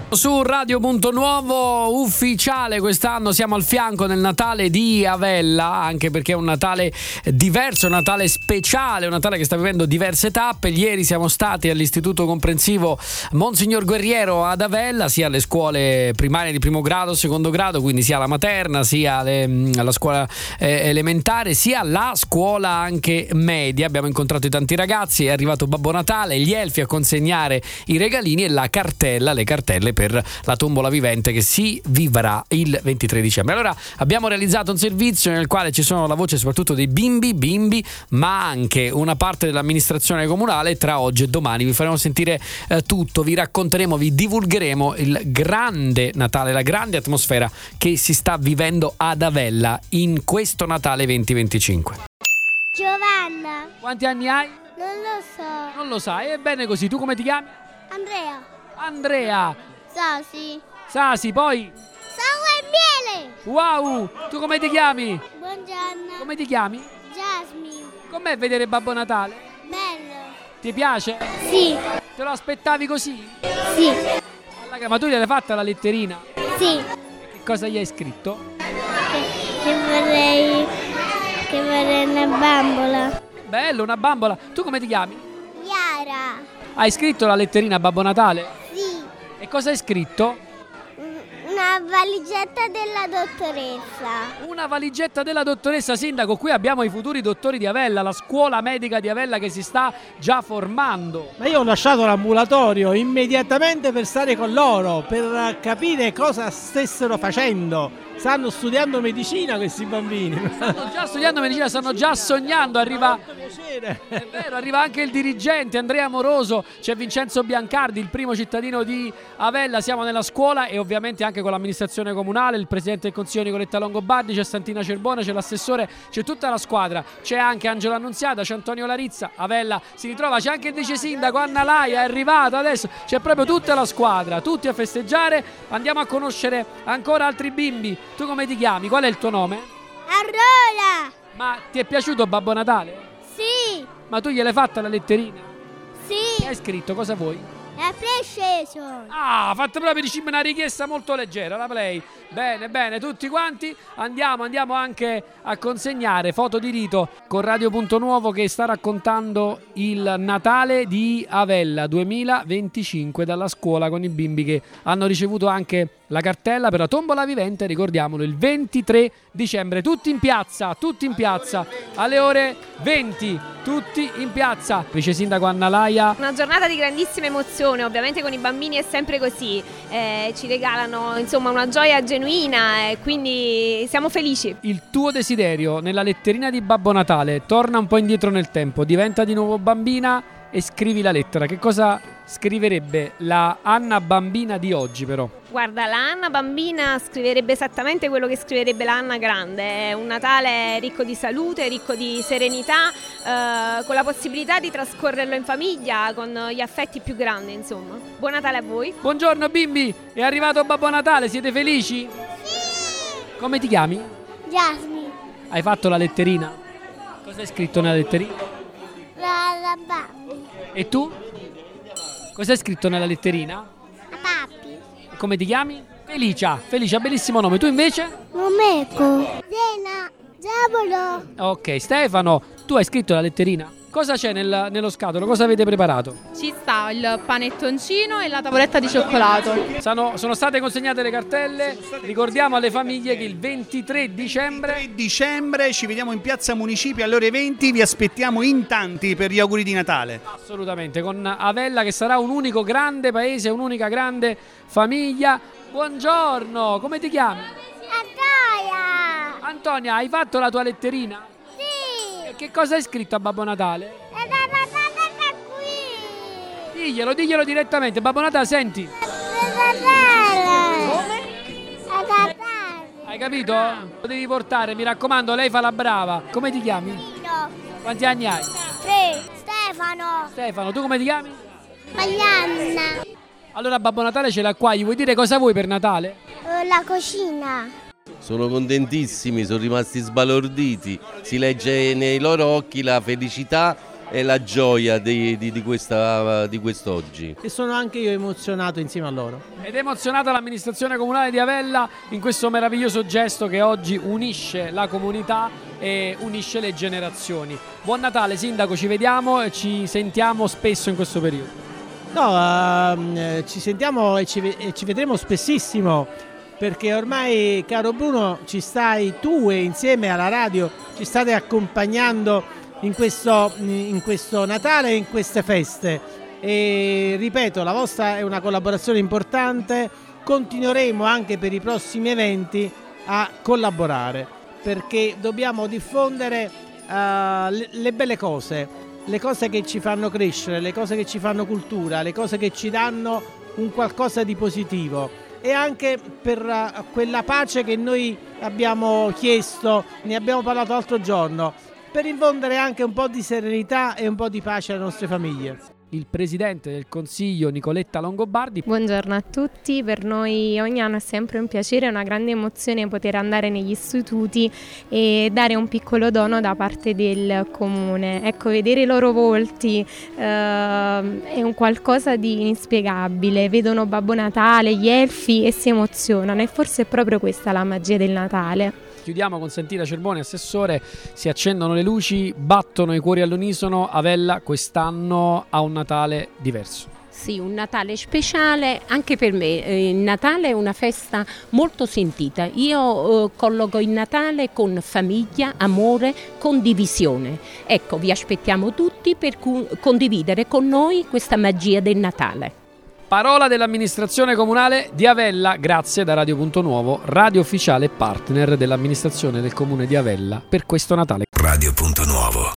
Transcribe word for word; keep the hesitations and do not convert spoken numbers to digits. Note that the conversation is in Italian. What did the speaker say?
Su Radio Punto Nuovo ufficiale quest'anno siamo al fianco del Natale di Avella, anche perché è un Natale diverso, un Natale speciale, un Natale che sta vivendo diverse tappe. Ieri siamo stati all'Istituto Comprensivo Monsignor Guerriero ad Avella, sia alle scuole primarie di primo grado, secondo grado, quindi sia la materna, sia le, la scuola eh, elementare, sia la scuola anche media. Abbiamo incontrato tanti ragazzi, è arrivato Babbo Natale, gli elfi a consegnare i regalini e la cartella, le cartelle per la tombola vivente che si vivrà il ventitré dicembre. Allora abbiamo realizzato un servizio nel quale ci sono la voce soprattutto dei bimbi, bimbi, ma anche una parte dell'amministrazione comunale. Tra oggi e domani vi faremo sentire eh, tutto, vi racconteremo, vi divulgheremo il grande Natale, la grande atmosfera che si sta vivendo ad Avella in questo Natale duemilaventicinque. Giovanna. Quanti anni hai? Non lo so. Non lo sai, è bene così. Tu come ti chiami? Andrea. Andrea. Sasi. Sasi, poi? Sangue e miele. Wow, tu come ti chiami? Buongiorno. Come ti chiami? Jasmine. Com'è vedere Babbo Natale? Bello. Ti piace? Sì. Te lo aspettavi così? Sì. Allora, ma tu gliel'hai fatta la letterina? Sì. Che cosa gli hai scritto? Che, che vorrei che vorrei una bambola. Bello, una bambola. Tu come ti chiami? Chiara. Hai scritto la letterina a Babbo Natale? Sì. E cosa hai scritto? Una valigetta della dottoressa. Una valigetta della dottoressa Sindaco. Qui abbiamo i futuri dottori di Avella, la scuola medica di Avella che si sta già formando. Ma io ho lasciato l'ambulatorio immediatamente per stare con loro, per capire cosa stessero facendo. Stanno studiando medicina questi bambini. Stanno già studiando medicina, stanno già sognando. Arriva, è vero, arriva anche il dirigente Andrea Moroso, c'è Vincenzo Biancardi, il primo cittadino di Avella. Siamo nella scuola e ovviamente anche con l'amministrazione comunale, il presidente del consiglio Nicoletta Longobardi, c'è Santina Cerbone, c'è l'assessore, c'è tutta la squadra, c'è anche Angelo Annunziata, c'è Antonio Larizza. Avella si ritrova, c'è anche il vice sindaco Anna Laia, è arrivato adesso, c'è proprio tutta la squadra, tutti a festeggiare. Andiamo a conoscere ancora altri bimbi. Tu come ti chiami? Qual è il tuo nome? Aurora. Ma ti è piaciuto Babbo Natale? Sì. Ma tu gliel'hai fatta la letterina? Sì. Che hai scritto? Cosa vuoi? La PlayStation. Ah, fatto proprio diciamo una richiesta molto leggera, la Play. Bene, bene, tutti quanti andiamo, andiamo anche a consegnare foto di rito con Radio Punto Nuovo che sta raccontando il Natale di Avella duemilaventicinque dalla scuola con i bimbi che hanno ricevuto anche la cartella per la tombola vivente, ricordiamolo, il ventitré dicembre. Tutti in piazza, tutti in piazza, alle ore venti, tutti in piazza. Vice Sindaco Anna Laia. Una giornata di grandissima emozione, ovviamente con i bambini è sempre così, eh, ci regalano insomma una gioia genuina e quindi siamo felici. Il tuo desiderio nella letterina di Babbo Natale, torna un po' indietro nel tempo, diventa di nuovo bambina e scrivi la lettera. Che cosa scriverebbe la Anna bambina di oggi però? Guarda, la Anna bambina scriverebbe esattamente quello che scriverebbe la Anna grande, un Natale ricco di salute, ricco di serenità, eh, con la possibilità di trascorrerlo in famiglia, con gli affetti più grandi, insomma. Buon Natale a voi. Buongiorno bimbi, è arrivato Babbo Natale, siete felici? Sì. Come ti chiami? Jasmine. Hai fatto la letterina? Cosa hai scritto nella letterina? La, la Bambi. E tu? Cosa hai scritto nella letterina? La Papi. Come ti chiami? Felicia, Felicia, bellissimo nome. Tu invece? Momeco. Zena. Giabolo. Ok, Stefano, tu hai scritto la letterina? Cosa c'è nel, nello scatolo? Cosa avete preparato? Ci sta il panettoncino e la tavoletta di cioccolato. Sono, sono state consegnate le cartelle. Ricordiamo alle famiglie che il ventitré dicembre ventitré dicembre ci vediamo in Piazza Municipio alle ore venti. Vi aspettiamo in tanti per gli auguri di Natale. Assolutamente, con Avella che sarà un unico grande paese, un'unica grande famiglia. Buongiorno, come ti chiami? Antonia. Antonia, hai fatto la tua letterina? Sì. E che cosa hai scritto a Babbo Natale? E la Natale è qui. Diglielo, diglielo direttamente. Babbo Natale, senti. Come? A Natale. Hai capito? Lo devi portare, mi raccomando, lei fa la brava. Come ti chiami? Nino. Quanti anni hai? Tre. Stefano. Stefano, tu come ti chiami? Marianna. Allora Babbo Natale ce l'ha qua, gli vuoi dire cosa vuoi per Natale? La cucina. Sono contentissimi, sono rimasti sbalorditi, si legge nei loro occhi la felicità è la gioia di, di, di, questa, di quest'oggi. E sono anche io emozionato insieme a loro. Ed è emozionata l'amministrazione comunale di Avella in questo meraviglioso gesto che oggi unisce la comunità e unisce le generazioni. Buon Natale sindaco, ci vediamo e ci sentiamo spesso in questo periodo. No, uh, ci sentiamo e ci, e ci vedremo spessissimo, perché ormai, caro Bruno, ci stai tu e insieme alla radio ci state accompagnando in questo, in questo Natale e in queste feste. E ripeto, la vostra è una collaborazione importante, continueremo anche per i prossimi eventi a collaborare, perché dobbiamo diffondere uh, le, le belle cose, le cose che ci fanno crescere, le cose che ci fanno cultura, le cose che ci danno un qualcosa di positivo. E anche per uh, quella pace che noi abbiamo chiesto, ne abbiamo parlato l'altro giorno, per infondere anche un po' di serenità e un po' di pace alle nostre famiglie. Il presidente del Consiglio Nicoletta Longobardi. Buongiorno a tutti, per noi ogni anno è sempre un piacere e una grande emozione poter andare negli istituti e dare un piccolo dono da parte del comune. Ecco, vedere i loro volti eh, è un qualcosa di inspiegabile, vedono Babbo Natale, gli elfi e si emozionano, e forse è proprio questa la magia del Natale. Chiudiamo con Santita Cerboni, assessore. Si accendono le luci, battono i cuori all'unisono. Avella quest'anno ha un Natale diverso. Sì, un Natale speciale anche per me. Il Natale è una festa molto sentita. Io eh, colloco il Natale con famiglia, amore, condivisione. Ecco, vi aspettiamo tutti per cu- condividere con noi questa magia del Natale. Parola dell'amministrazione comunale di Avella, grazie da Radio Punto Nuovo, radio ufficiale partner dell'amministrazione del comune di Avella per questo Natale. Radio Punto Nuovo.